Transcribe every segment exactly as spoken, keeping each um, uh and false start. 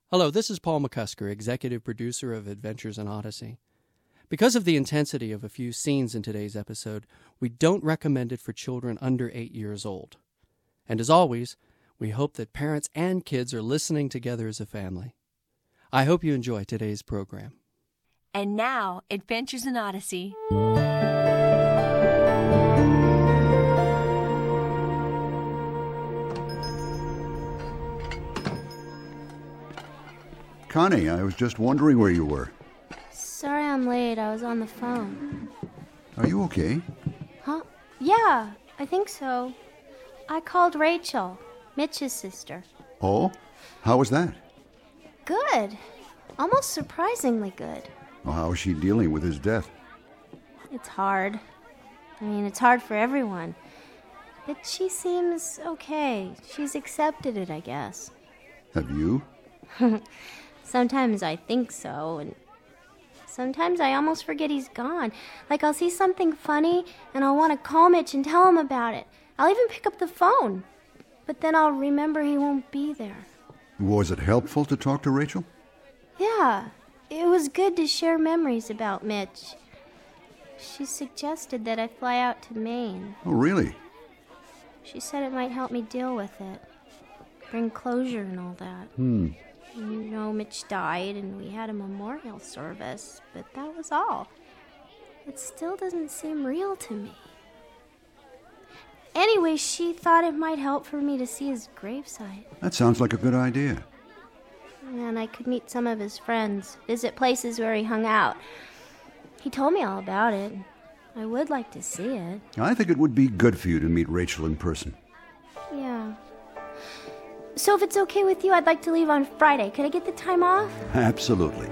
Hello, this is Paul McCusker, executive producer of Adventures in Odyssey. Because of the intensity of a few scenes in today's episode, we don't recommend it for children under eight years old. And as always, we hope that parents and kids are listening together as a family. I hope you enjoy today's program. And now, Adventures in Odyssey. Connie, I was just wondering where you were. Sorry I'm late. I was on the phone. Are you okay? Huh? Yeah, I think so. I called Rachel, Mitch's sister. Oh? How was that? Good. Almost surprisingly good. Well, how is she dealing with his death? It's hard. I mean, it's hard for everyone. But she seems okay. She's accepted it, I guess. Have you? Sometimes I think so, and sometimes I almost forget he's gone. Like I'll see something funny, and I'll want to call Mitch and tell him about it. I'll even pick up the phone. But then I'll remember he won't be there. Was it helpful to talk to Rachel? Yeah, it was good to share memories about Mitch. She suggested that I fly out to Maine. Oh, really? She said it might help me deal with it. Bring closure and all that. Hmm. You know, Mitch died and we had a memorial service, but that was all. It still doesn't seem real to me. Anyway, she thought it might help for me to see his gravesite. That sounds like a good idea. And I could meet some of his friends, visit places where he hung out. He told me all about it. I would like to see it. I think it would be good for you to meet Rachel in person. Yeah. So if it's okay with you, I'd like to leave on Friday. Could I get the time off? Absolutely.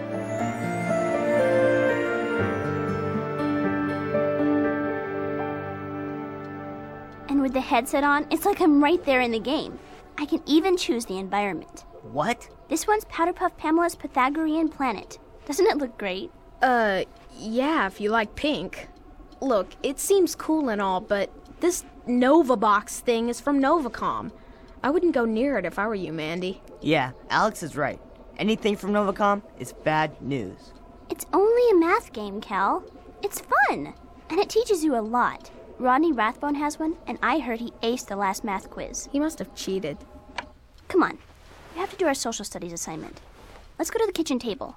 And with the headset on, it's like I'm right there in the game. I can even choose the environment. What? This one's Powderpuff Pamela's Pythagorean planet. Doesn't it look great? Uh, yeah, if you like pink. Look, it seems cool and all, but this Nova Box thing is from Novacom. I wouldn't go near it if I were you, Mandy. Yeah, Alex is right. Anything from Novacom is bad news. It's only a math game, Cal. It's fun, and it teaches you a lot. Rodney Rathbone has one, and I heard he aced the last math quiz. He must have cheated. Come on, we have to do our social studies assignment. Let's go to the kitchen table.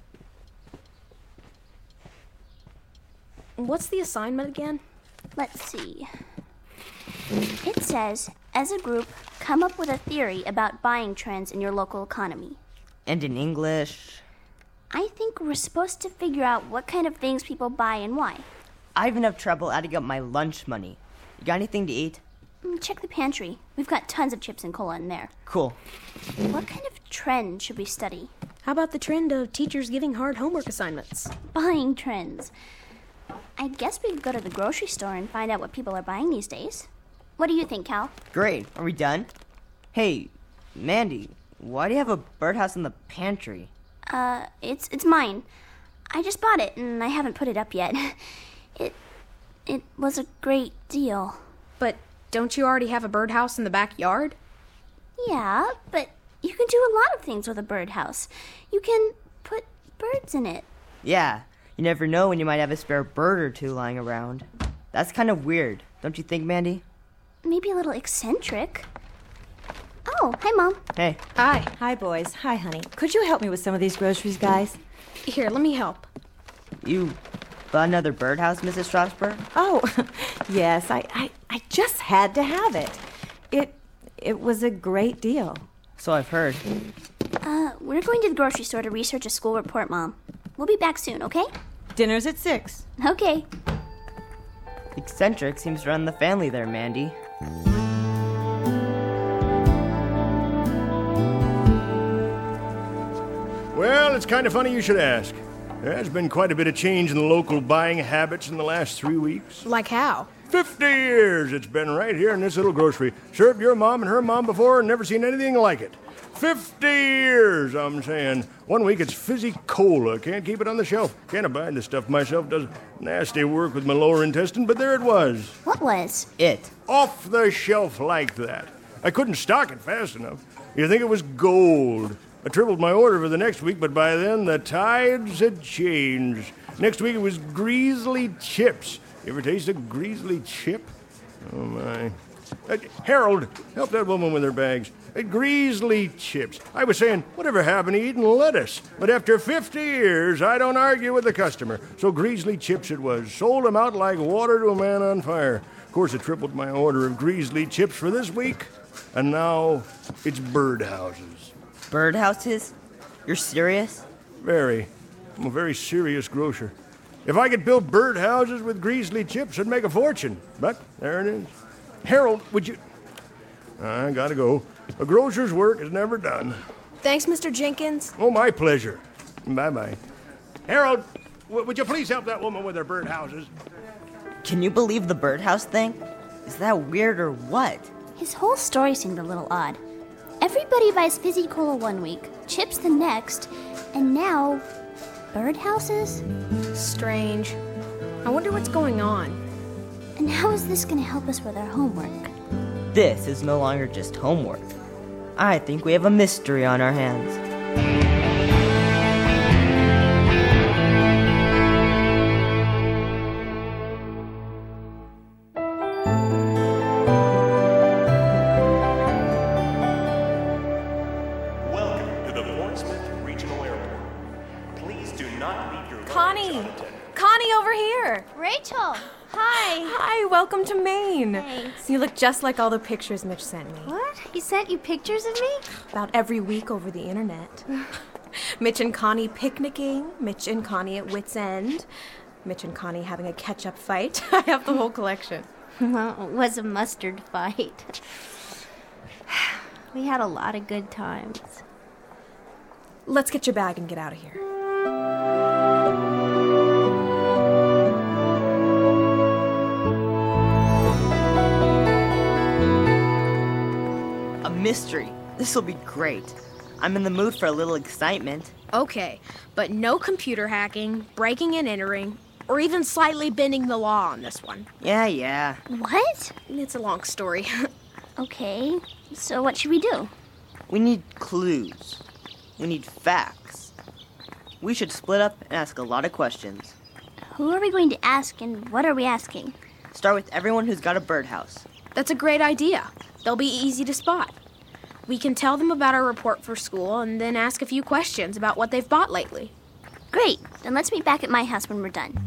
What's the assignment again? Let's see. It says, as a group, come up with a theory about buying trends in your local economy. And in English? I think we're supposed to figure out what kind of things people buy and why. I have enough trouble adding up my lunch money. You got anything to eat? Check the pantry. We've got tons of chips and cola in there. Cool. What kind of trend should we study? How about the trend of teachers giving hard homework assignments? Buying trends. I guess we could go to the grocery store and find out what people are buying these days. What do you think, Cal? Great. Are we done? Hey, Mandy, why do you have a birdhouse in the pantry? Uh, it's it's mine. I just bought it, and I haven't put it up yet. It it was a great deal. But don't you already have a birdhouse in the backyard? Yeah, but you can do a lot of things with a birdhouse. You can put birds in it. Yeah, you never know when you might have a spare bird or two lying around. That's kind of weird, don't you think, Mandy? Maybe a little eccentric. Oh, hi, Mom. Hey. Hi. Hi, boys. Hi, honey. Could you help me with some of these groceries, guys? Here, let me help. You bought another birdhouse, Missus Strasburg? Oh, yes. I, I, I just had to have it. It it was a great deal. So I've heard. Uh, we're going to the grocery store to research a school report, Mom. We'll be back soon, okay? Dinner's at six. Okay. Eccentric seems to run the family there, Mandy. Well, it's kind of funny you should ask. There's been quite a bit of change in the local buying habits in the last three weeks. Like how? Fifty years it's been right here in this little grocery. Served your mom and her mom before and never seen anything like it. Fifty years, I'm saying. One week it's fizzy cola. Can't keep it on the shelf. Can't abide the stuff myself. Does nasty work with my lower intestine, but there it was. What was? It. Off the shelf like that. I couldn't stock it fast enough. You think it was gold. I tripled my order for the next week, but by then the tides had changed. Next week it was Greasley Chips. You ever taste a Greasley chip? Oh, my. Uh, Harold, help that woman with her bags. Uh, Greasley Chips. I was saying, whatever happened to eating lettuce? But after fifty years, I don't argue with the customer. So Greasley Chips it was. Sold them out like water to a man on fire. Of course, I tripled my order of Greasley Chips for this week. And now it's birdhouses. Birdhouses? You're serious? Very. I'm a very serious grocer. If I could build birdhouses with Greasley Chips, I'd make a fortune. But there it is. Harold, would you... I gotta go. A grocer's work is never done. Thanks, Mister Jenkins. Oh, my pleasure. Bye-bye. Harold, w- would you please help that woman with her birdhouses? Can you believe the birdhouse thing? Is that weird or what? His whole story seemed a little odd. Everybody buys Fizzy Cola one week, chips the next, and now birdhouses? Strange. I wonder what's going on. And how is this going to help us with our homework? This is no longer just homework. I think we have a mystery on our hands. Welcome to the Portsmouth Regional Airport. Please do not leave your Connie! luggage unattended. Connie, over here! Rachel, hi. Hi, welcome to Maine. Thanks. You look just like all the pictures Mitch sent me. What? He sent you pictures of me? About every week over the internet. Mitch and Connie picnicking, Mitch and Connie at Wits End, Mitch and Connie having a catch-up fight. I have the whole collection. Well, it was a mustard fight. We had a lot of good times. Let's get your bag and get out of here. A mystery. This'll be great. I'm in the mood for a little excitement. Okay, but no computer hacking, breaking and entering, or even slightly bending the law on this one. Yeah, yeah. What? It's a long story. Okay, so what should we do? We need clues. We need facts. We should split up and ask a lot of questions. Who are we going to ask and what are we asking? Start with everyone who's got a birdhouse. That's a great idea. They'll be easy to spot. We can tell them about our report for school and then ask a few questions about what they've bought lately. Great, then let's meet back at my house when we're done.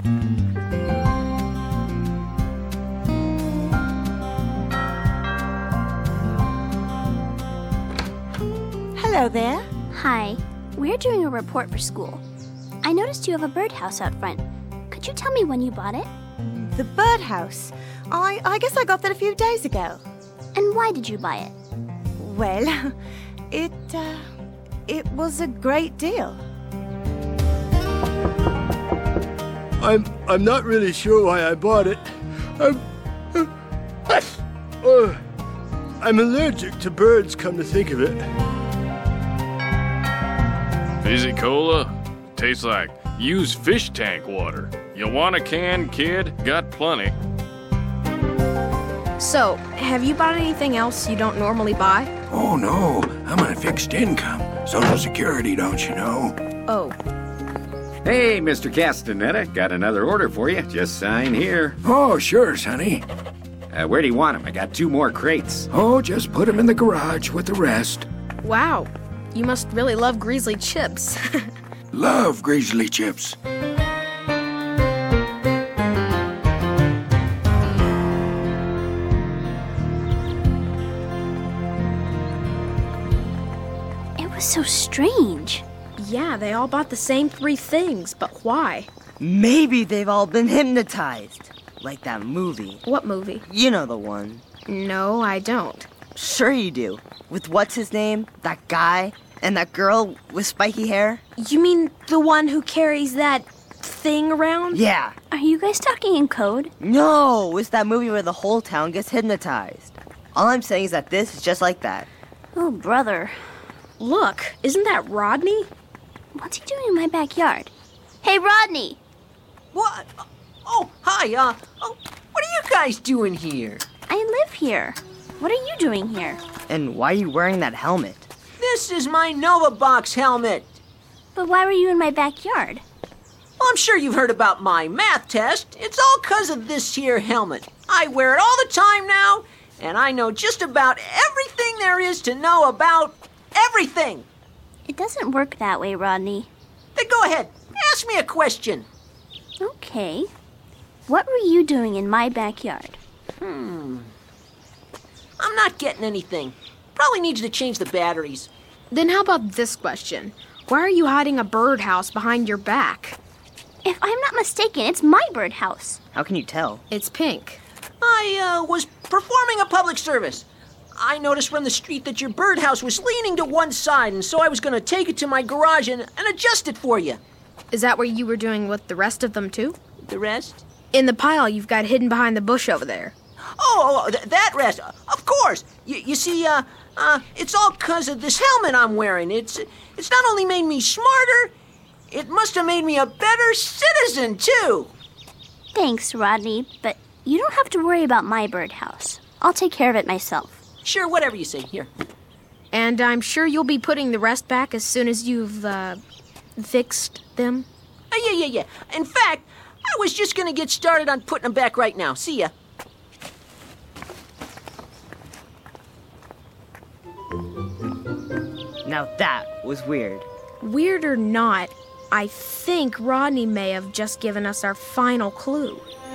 Hello there. Hi, we're doing a report for school. I noticed you have a birdhouse out front. Could you tell me when you bought it? The birdhouse. I, I guess I got that a few days ago. And why did you buy it? Well, it, uh, it was a great deal. I'm I'm not really sure why I bought it. I'm, uh, uh, I'm allergic to birds, come to think of it. Fizzy Cola? Tastes like used fish tank water. You want a can, kid? Got plenty. So, have you bought anything else you don't normally buy? Oh, no. I'm on fixed income. Social Security, don't you know? Oh. Hey, Mister Castaneda. Got another order for you. Just sign here. Oh, sure, Sonny. Uh, where do you want them? I got two more crates. Oh, just put them in the garage with the rest. Wow. You must really love Greasley chips. Love Greasley chips. It was so strange. Yeah, they all bought the same three things, but why? Maybe they've all been hypnotized. Like that movie. What movie? You know the one. No, I don't. Sure you do. With what's his name? That guy? And that girl with spiky hair? You mean the one who carries that thing around? Yeah. Are you guys talking in code? No, it's that movie where the whole town gets hypnotized. All I'm saying is that this is just like that. Oh, brother. Look, isn't that Rodney? What's he doing in my backyard? Hey, Rodney! What? Oh, hi, uh, oh, what are you guys doing here? I live here. What are you doing here? And why are you wearing that helmet? This is my Novabox helmet. But why were you in my backyard? Well, I'm sure you've heard about my math test. It's all 'cause of this here helmet. I wear it all the time now, and I know just about everything there is to know about everything. It doesn't work that way, Rodney. Then go ahead, ask me a question. Okay. What were you doing in my backyard? Hmm. I'm not getting anything. Probably needs to change the batteries. Then how about this question? Why are you hiding a birdhouse behind your back? If I'm not mistaken, it's my birdhouse. How can you tell? It's pink. I, uh, was performing a public service. I noticed from the street that your birdhouse was leaning to one side, and so I was going to take it to my garage and, and adjust it for you. Is that what you were doing with the rest of them, too? The rest? In the pile you've got hidden behind the bush over there. Oh, oh th- that rest. Of course. You, you see, uh, uh, it's all 'cause of this helmet I'm wearing. It's, it's not only made me smarter, it must have made me a better citizen, too. Thanks, Rodney, but you don't have to worry about my birdhouse. I'll take care of it myself. Sure, whatever you say. Here. And I'm sure you'll be putting the rest back as soon as you've, uh, fixed them? Uh, yeah, yeah, yeah. In fact, I was just going to get started on putting them back right now. See ya. Now that was weird. Weird or not, I think Rodney may have just given us our final clue.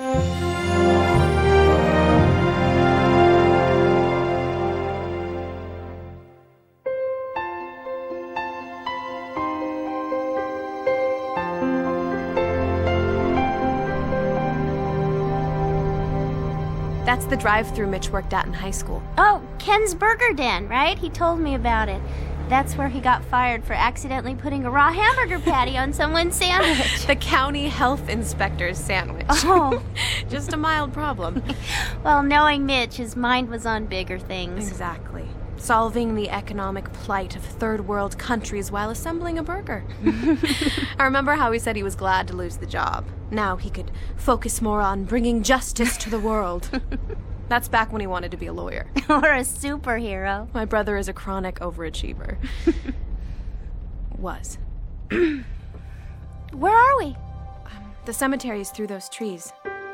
That's the drive-thru Mitch worked at in high school. Oh, Ken's Burger Den, right? He told me about it. That's where he got fired for accidentally putting a raw hamburger patty on someone's sandwich. The county health inspector's sandwich. Oh. Just a mild problem. Well, knowing Mitch, his mind was on bigger things. Exactly. Solving the economic plight of third world countries while assembling a burger. I remember how he said he was glad to lose the job. Now he could focus more on bringing justice to the world. That's back when he wanted to be a lawyer. Or a superhero. My brother is a chronic overachiever. Was. Where are we? Um, the cemetery is through those trees.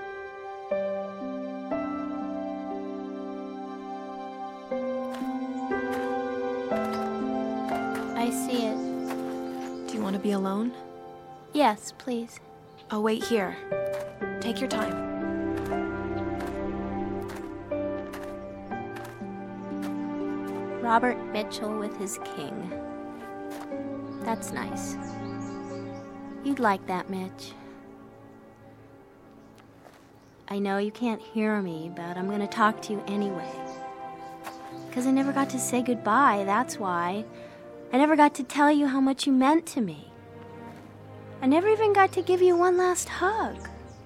I see it. Do you want to be alone? Yes, please. I'll wait here. Take your time. Robert Mitchell with his king. That's nice. You'd like that, Mitch. I know you can't hear me, but I'm gonna talk to you anyway. Because I never got to say goodbye, that's why. I never got to tell you how much you meant to me. I never even got to give you one last hug.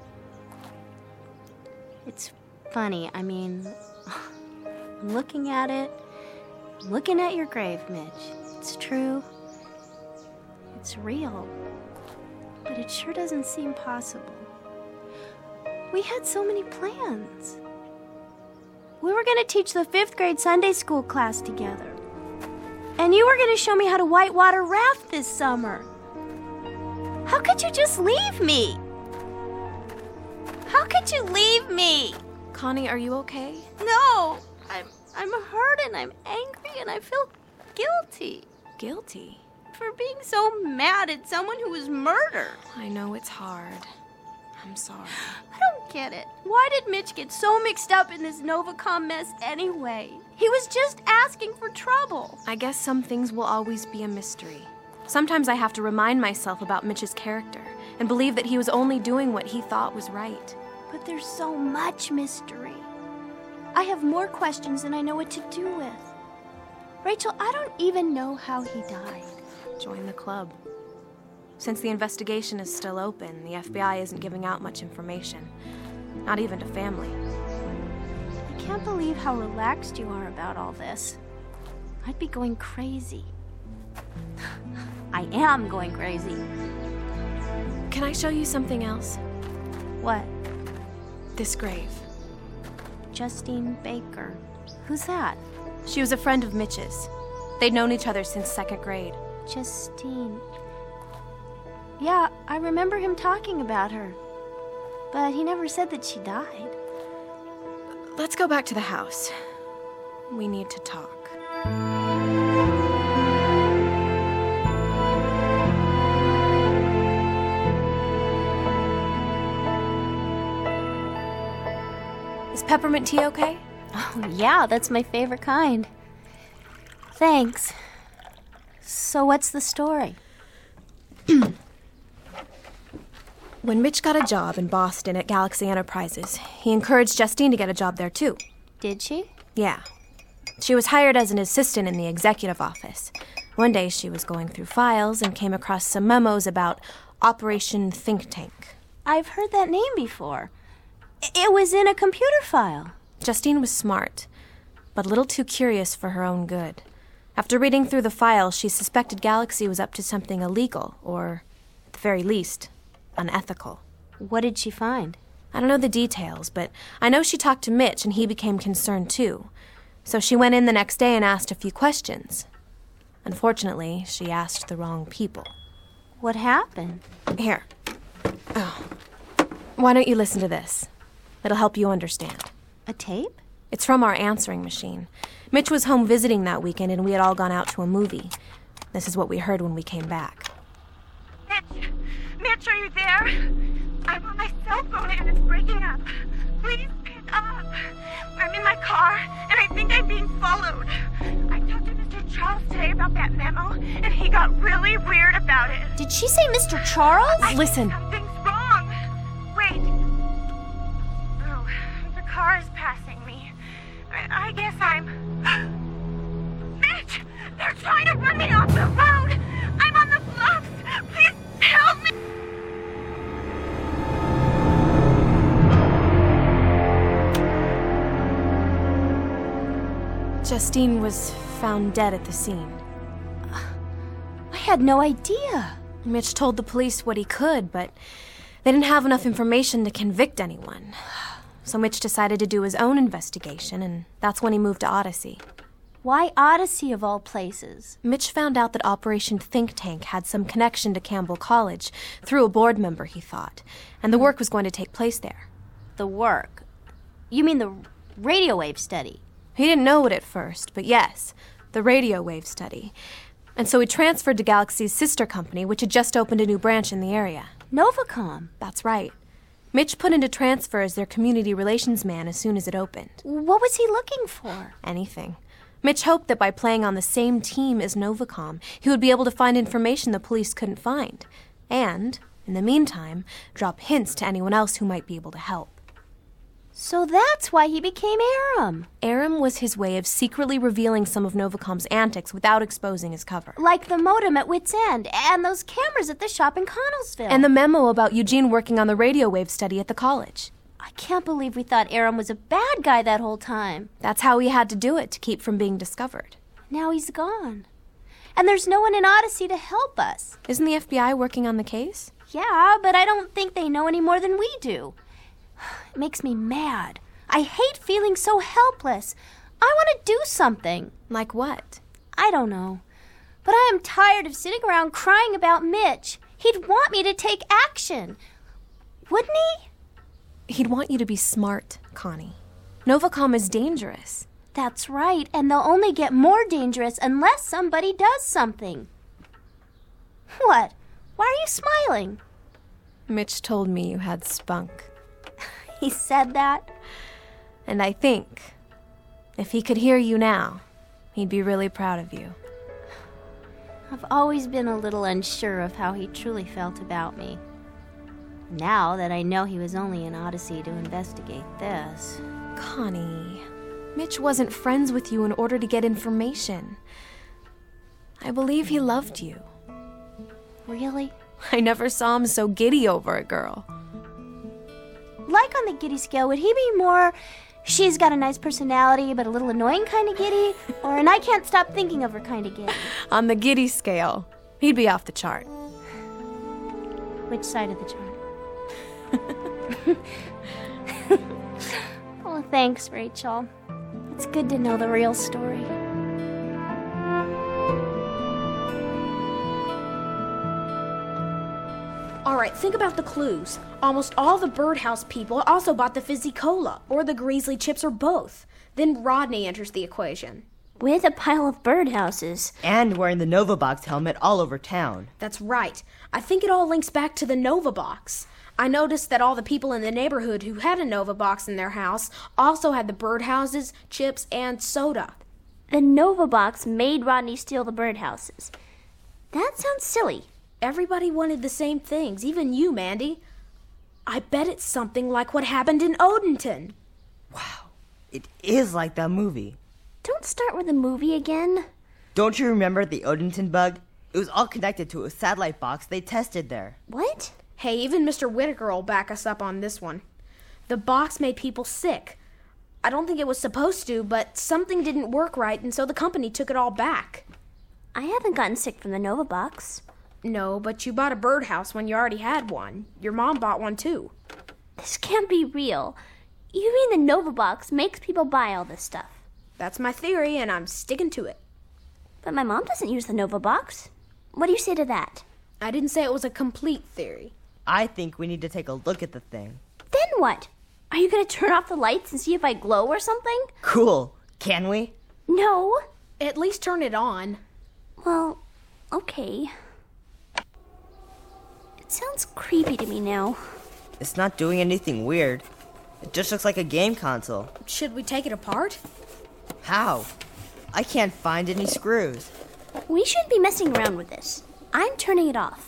It's funny, I mean, I'm looking at it, I'm looking at your grave, Mitch. It's true. It's real. But it sure doesn't seem possible. We had so many plans. We were going to teach the fifth grade Sunday school class together. And you were going to show me how to whitewater raft this summer. How could you just leave me? How could you leave me? Connie, are you okay? No, I'm I'm hurt and I'm angry and I feel guilty. Guilty? For being so mad at someone who was murdered. I know it's hard. I'm sorry. I don't get it. Why did Mitch get so mixed up in this Novacom mess anyway? He was just asking for trouble. I guess some things will always be a mystery. Sometimes I have to remind myself about Mitch's character and believe that he was only doing what he thought was right. But there's so much mystery. I have more questions than I know what to do with. Rachel, I don't even know how he died. Join the club. Since the investigation is still open, the F B I isn't giving out much information. Not even to family. I can't believe how relaxed you are about all this. I'd be going crazy. I am going crazy. Can I show you something else? What? This grave. Justine Baker. Who's that? She was a friend of Mitch's. They'd known each other since second grade. Justine. Yeah, I remember him talking about her. But he never said that she died. Let's go back to the house. We need to talk. Is peppermint tea okay? Oh, yeah, that's my favorite kind. Thanks. So what's the story? When Mitch got a job in Boston at Galaxy Enterprises, he encouraged Justine to get a job there too. Did she? Yeah. She was hired as an assistant in the executive office. One day she was going through files and came across some memos about Operation Think Tank. I've heard that name before. It was in a computer file. Justine was smart, but a little too curious for her own good. After reading through the file, she suspected Galaxy was up to something illegal, or, at the very least, unethical. What did she find? I don't know the details, but I know she talked to Mitch and he became concerned too. So she went in the next day and asked a few questions. Unfortunately, she asked the wrong people. What happened? Here. Oh. Why don't you listen to this? It'll help you understand. A tape? It's from our answering machine. Mitch was home visiting that weekend and we had all gone out to a movie. This is what we heard when we came back. Mitch! Mitch, are you there? I'm on my cell phone and it's breaking up. Please pick up. I'm in my car and I think I'm being followed. I talked to Mister Charles today about that memo and he got really weird about it. Did she say Mister Charles? I Listen. think something's wrong. Wait. Oh, the car is passing me. I, I guess I'm... Mitch! They're trying to run me off the road! I'm on the bluffs! Please help me! Justine was found dead at the scene. I had no idea. Mitch told the police what he could, but they didn't have enough information to convict anyone. So Mitch decided to do his own investigation, and that's when he moved to Odyssey. Why Odyssey of all places? Mitch found out that Operation Think Tank had some connection to Campbell College, through a board member, he thought, and the work was going to take place there. The work? You mean the radio wave study? He didn't know it at first, but yes, the radio wave study. And so he transferred to Galaxy's sister company, which had just opened a new branch in the area. Novacom? That's right. Mitch put into transfer as their community relations man as soon as it opened. What was he looking for? Anything. Mitch hoped that by playing on the same team as Novacom, he would be able to find information the police couldn't find. And, in the meantime, drop hints to anyone else who might be able to help. So that's why he became Aram. Aram was his way of secretly revealing some of Novacom's antics without exposing his cover. Like the modem at Wits End, and those cameras at the shop in Connellsville. And the memo about Eugene working on the radio wave study at the college. I can't believe we thought Aram was a bad guy that whole time. That's how he had to do it, to keep from being discovered. Now he's gone. And there's no one in Odyssey to help us. Isn't the F B I working on the case? Yeah, but I don't think they know any more than we do. It makes me mad. I hate feeling so helpless. I want to do something. Like what? I don't know. But I am tired of sitting around crying about Mitch. He'd want me to take action. Wouldn't he? He'd want you to be smart, Connie. Novacom is dangerous. That's right, and they'll only get more dangerous unless somebody does something. What? Why are you smiling? Mitch told me you had spunk. He said that? And I think, if he could hear you now, he'd be really proud of you. I've always been a little unsure of how he truly felt about me. Now that I know he was only in Odyssey to investigate this. Connie, Mitch wasn't friends with you in order to get information. I believe he loved you. Really? I never saw him so giddy over a girl. Like on the giddy scale, would he be more, she's got a nice personality but a little annoying kind of giddy, or an I can't stop thinking of her kind of giddy? On the giddy scale, he'd be off the chart. Which side of the chart? Oh, thanks, Rachel. It's good to know the real story. All right, think about the clues. Almost all the Birdhouse people also bought the Fizzy Cola, or the Greasley chips, or both. Then Rodney enters the equation. With a pile of birdhouses. And wearing the Nova Box helmet all over town. That's right. I think it all links back to the Nova Box. I noticed that all the people in the neighborhood who had a Nova Box in their house also had the birdhouses, chips, and soda. The Nova Box made Rodney steal the birdhouses. That sounds silly. Everybody wanted the same things, even you, Mandy. I bet it's something like what happened in Odenton. Wow, it is like that movie. Don't start with the movie again. Don't you remember the Odenton bug? It was all connected to a satellite box they tested there. What? Hey, even Mister Whitaker will back us up on this one. The box made people sick. I don't think it was supposed to, but something didn't work right, and so the company took it all back. I haven't gotten sick from the Nova Box. No, but you bought a birdhouse when you already had one. Your mom bought one, too. This can't be real. You mean the Nova Box makes people buy all this stuff? That's my theory, and I'm sticking to it. But my mom doesn't use the Nova Box. What do you say to that? I didn't say it was a complete theory. I think we need to take a look at the thing. Then what? Are you going to turn off the lights and see if I glow or something? Cool. Can we? No. At least turn it on. Well, okay. It sounds creepy to me now. It's not doing anything weird. It just looks like a game console. Should we take it apart? How? I can't find any screws. We shouldn't be messing around with this. I'm turning it off.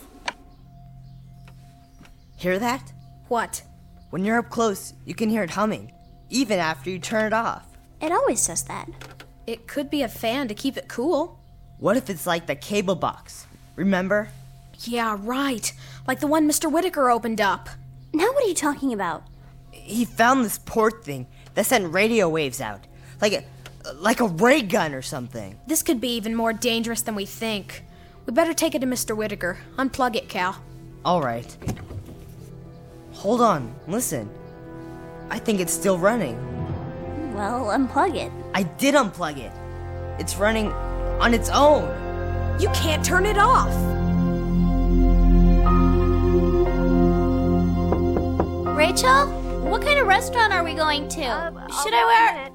Hear that? What? When you're up close, you can hear it humming, even after you turn it off. It always says that. It could be a fan to keep it cool. What if it's like the cable box? Remember? Yeah, right. Like the one Mister Whitaker opened up. Now what are you talking about? He found this port thing that sent radio waves out. Like a, like a ray gun or something. This could be even more dangerous than we think. We better take it to Mister Whitaker. Unplug it, Cal. All right. Hold on, listen. I think it's still running. Well, unplug it. I did unplug it. It's running on its own. You can't turn it off. Rachel, what kind of restaurant are we going to? Um, Should I wear...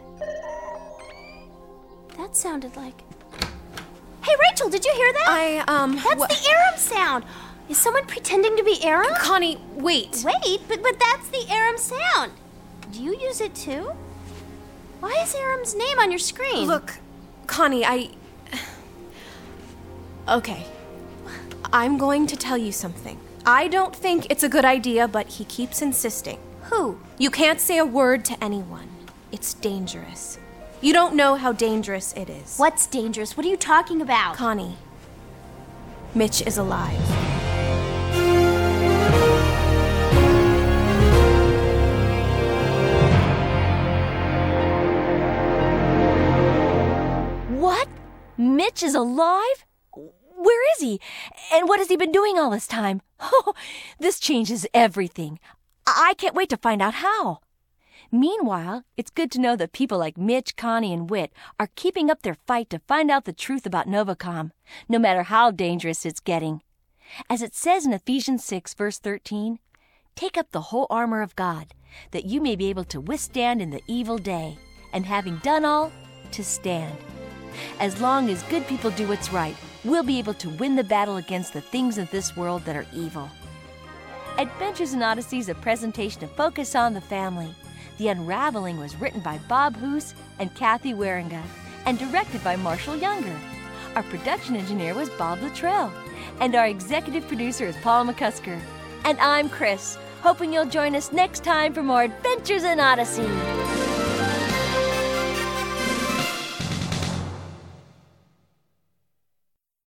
That sounded like... Hey, Rachel, did you hear that? I, um... That's wh- the Aram sound. Is someone pretending to be Aram? Connie, wait. Wait, but, but that's the Aram sound. Do you use it too? Why is Aram's name on your screen? Look, Connie, I... Okay. I'm going to tell you something. I don't think it's a good idea, but he keeps insisting. Who? You can't say a word to anyone. It's dangerous. You don't know how dangerous it is. What's dangerous? What are you talking about? Connie, Mitch is alive. What? Mitch is alive? Where is he? And what has he been doing all this time? Oh, this changes everything. I can't wait to find out how. Meanwhile, it's good to know that people like Mitch, Connie, and Whit are keeping up their fight to find out the truth about Novacom, no matter how dangerous it's getting. As it says in Ephesians six, verse thirteen, take up the whole armor of God, that you may be able to withstand in the evil day, and having done all, to stand. As long as good people do what's right, we'll be able to win the battle against the things of this world that are evil. Adventures in Odyssey is a presentation of Focus on the Family. The Unraveling was written by Bob Hoos and Kathy Waringa and directed by Marshall Younger. Our production engineer was Bob Luttrell, and our executive producer is Paul McCusker. And I'm Chris, hoping you'll join us next time for more Adventures in Odyssey.